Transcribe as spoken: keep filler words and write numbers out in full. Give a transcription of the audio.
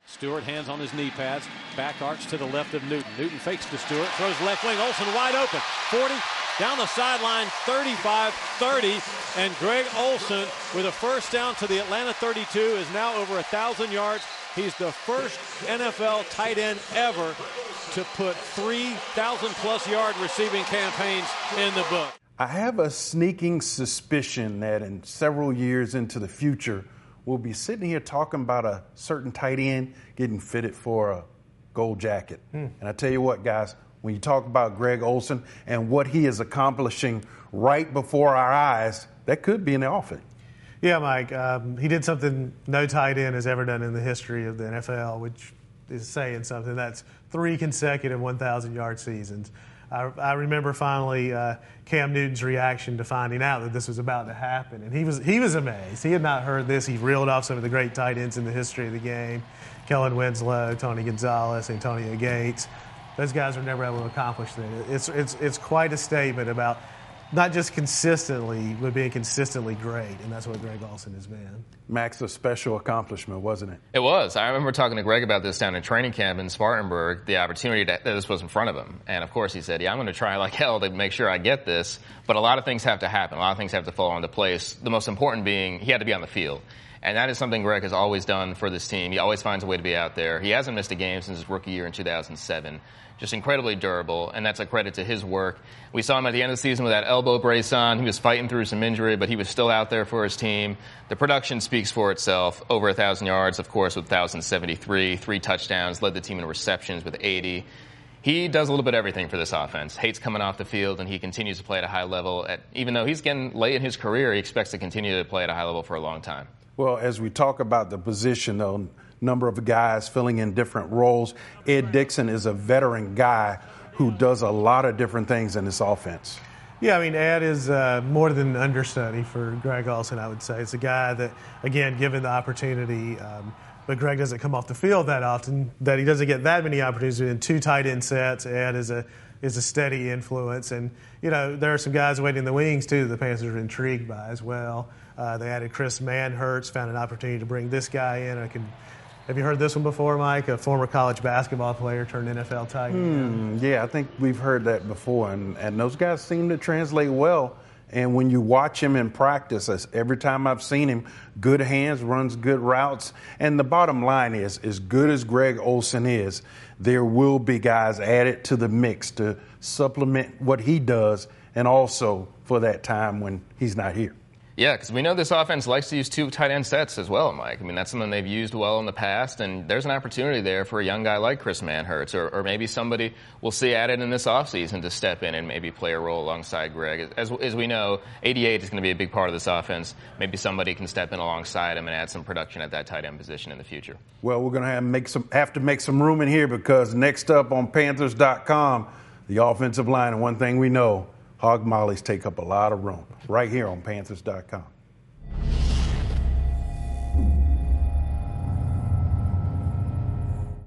Stewart, hands on his knee pads, back arch to the left of Newton. Newton fakes to Stewart, throws left wing, Olsen wide open, forty, down the sideline, thirty-five thirty, and Greg Olsen with a first down to the Atlanta thirty-two is now over one thousand yards. He's the first N F L tight end ever to put three thousand plus yard receiving campaigns in the book. I have a sneaking suspicion that in several years into the future, we'll be sitting here talking about a certain tight end getting fitted for a gold jacket. Hmm. And I tell you what, guys, when you talk about Greg Olsen and what he is accomplishing right before our eyes, that could be in the offense. Yeah, Mike, um, he did something no tight end has ever done in the history of the N F L, which is saying something. That's three consecutive one thousand yard seasons. I, I remember finally uh, Cam Newton's reaction to finding out that this was about to happen, and he was he was amazed. He had not heard this. He reeled off some of the great tight ends in the history of the game: Kellen Winslow, Tony Gonzalez, Antonio Gates. Those guys were never able to accomplish that. It's it's it's quite a statement about not just consistently, but being consistently great, and that's what Greg Olsen has been. Max, a special accomplishment, wasn't it? It was. I remember talking to Greg about this down in training camp in Spartanburg, the opportunity that this was in front of him. And, of course, he said, yeah, I'm going to try like hell to make sure I get this, but a lot of things have to happen. A lot of things have to fall into place, the most important being he had to be on the field. And that is something Greg has always done for this team. He always finds a way to be out there. He hasn't missed a game since his rookie year in two thousand seven. Just incredibly durable, and that's a credit to his work. We saw him at the end of the season with that elbow brace on. He was fighting through some injury, but he was still out there for his team. The production speaks for itself. Over one thousand yards, of course, with one thousand seventy-three, three touchdowns, led the team in receptions with eighty. He does a little bit of everything for this offense. Hates coming off the field, and he continues to play at a high level. At, even though he's getting late in his career, he expects to continue to play at a high level for a long time. Well, as we talk about the position, though, number of guys filling in different roles, Ed Dickson is a veteran guy who does a lot of different things in this offense. Yeah, I mean, Ed is uh, more than an understudy for Greg Olsen, I would say. It's a guy that, again, given the opportunity, um, but Greg doesn't come off the field that often, that he doesn't get that many opportunities. In two tight end sets, Ed is a is a steady influence. And, you know, there are some guys waiting in the wings, too, that the Panthers are intrigued by as well. Uh, they added Chris Manhertz, found an opportunity to bring this guy in. I can, have you heard this one before, Mike? A former college basketball player turned N F L tight end. Hmm, yeah, I think we've heard that before, and, and those guys seem to translate well. And when you watch him in practice, every time I've seen him, good hands, runs good routes. And the bottom line is, as good as Greg Olsen is, there will be guys added to the mix to supplement what he does, and also for that time when he's not here. Yeah, because we know this offense likes to use two tight end sets as well, Mike. I mean, that's something they've used well in the past, and there's an opportunity there for a young guy like Chris Manhertz, or, or maybe somebody we'll see added in this offseason to step in and maybe play a role alongside Greg. As, as we know, eighty-eight is going to be a big part of this offense. Maybe somebody can step in alongside him and add some production at that tight end position in the future. Well, we're going to have, make some, have to make some room in here, because next up on Panthers dot com, the offensive line, and one thing we know, hog mollies take up a lot of room right here on Panthers dot com.